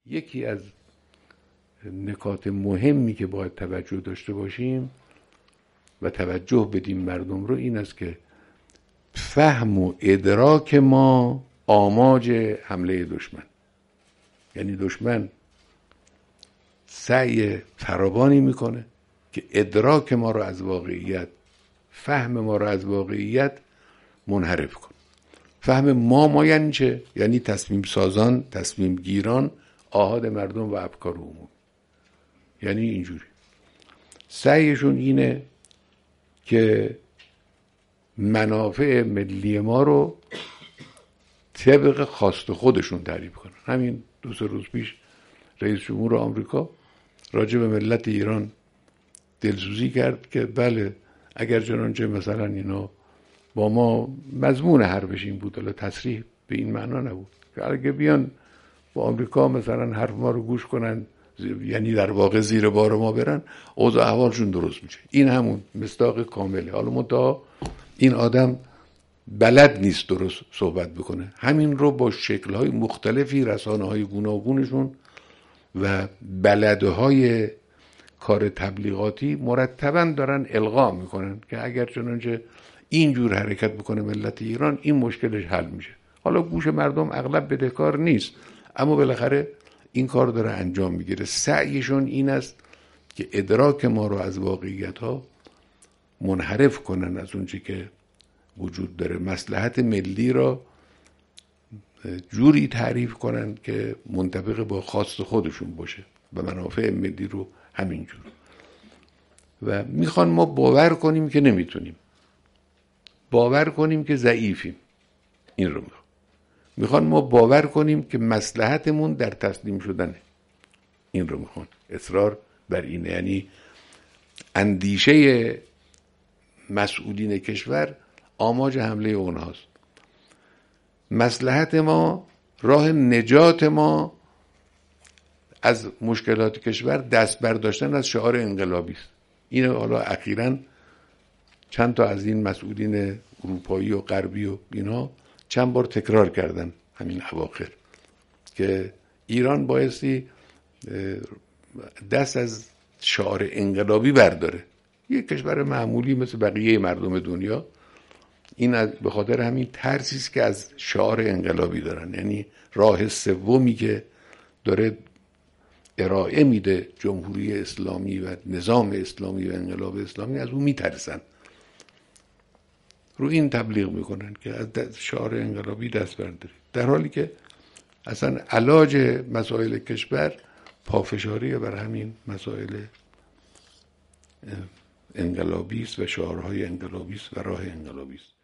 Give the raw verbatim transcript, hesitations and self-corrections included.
یکی از نکات مهمی که باید توجه داشته باشیم و توجه بدیم مردم رو این است که فهم و ادراک ما آماج حمله دشمن، یعنی دشمن سعی فراوانی میکنه که ادراک ما رو از واقعیت، فهم ما رو از واقعیت منحرف کنه. فهم ما ما یعنی چه؟ یعنی تصمیم سازان، تصمیم گیران، آحاد مردم و افکار عمومی. یعنی اینجوری سعیشون اینه که منافع ملی ما رو طبق خواست خودشون تعریف کنن. همین دو سه روز پیش رئیس جمهور آمریکا راجع به ملت ایران دلسوزی کرد که بله اگر چنانچه مثلا اینا با ما، مضمون حرفش این بود، حالا تصریح به این معنا نبود که اگه بیان با آمریکا مثلا حرف ما رو گوش کنن، یعنی در واقع زیر بار ما برن، اوضاع احوالشون درست میشه. این همون مصداق کامله. حالا منتها این آدم بلد نیست درست صحبت بکنه. همین رو با شکل‌های مختلفی رسانه‌های گوناگونشون و بلدهای کار تبلیغاتی مرتباً دارن القا میکنن که اگر چنانچه اینجور حرکت بکنه ملت ایران، این مشکلش حل میشه. حالا گوش مردم اغلب بدهکار نیست، اما بالاخره این کار داره انجام میگیره. سعیشون این است که ادراک ما رو از واقعیت ها منحرف کنن از اون چی که وجود داره، مصلحت ملی را جوری تعریف کنن که منطبق با خواست خودشون باشه و منافع ملی رو همینجور. و میخوان ما باور کنیم که نمیتونیم، باور کنیم که ضعیفیم. این رو میخوان میخوان ما باور کنیم که مصلحتمون در تسلیم شدنه. این رو میخوان، اصرار بر اینه. یعنی اندیشه مسئولین کشور آماج حمله اونهاست. مصلحت ما، راه نجات ما از مشکلات کشور دست برداشتن از شعار انقلابی است. این حالا اخیراً چند تا از این مسئولین اروپایی و غربی و اینا چند بار تکرار کردن همین اواخر که ایران بایستی دست از شعار انقلابی برداره. یک کشور معمولی مثل بقیه مردم دنیا، این به خاطر همین ترسی است که از شعار انقلابی دارن، یعنی راه سومی که داره ارائه میده جمهوری اسلامی و نظام اسلامی و انقلاب اسلامی، از اون میترسن، رو این تبلیغ میکنن که از شعار انقلابی دست برداری، در حالی که اصلا علاج مسائل کشور پافشاری بر همین مسائل انقلابی است و شعارهای انقلابی است و راه انقلابی است.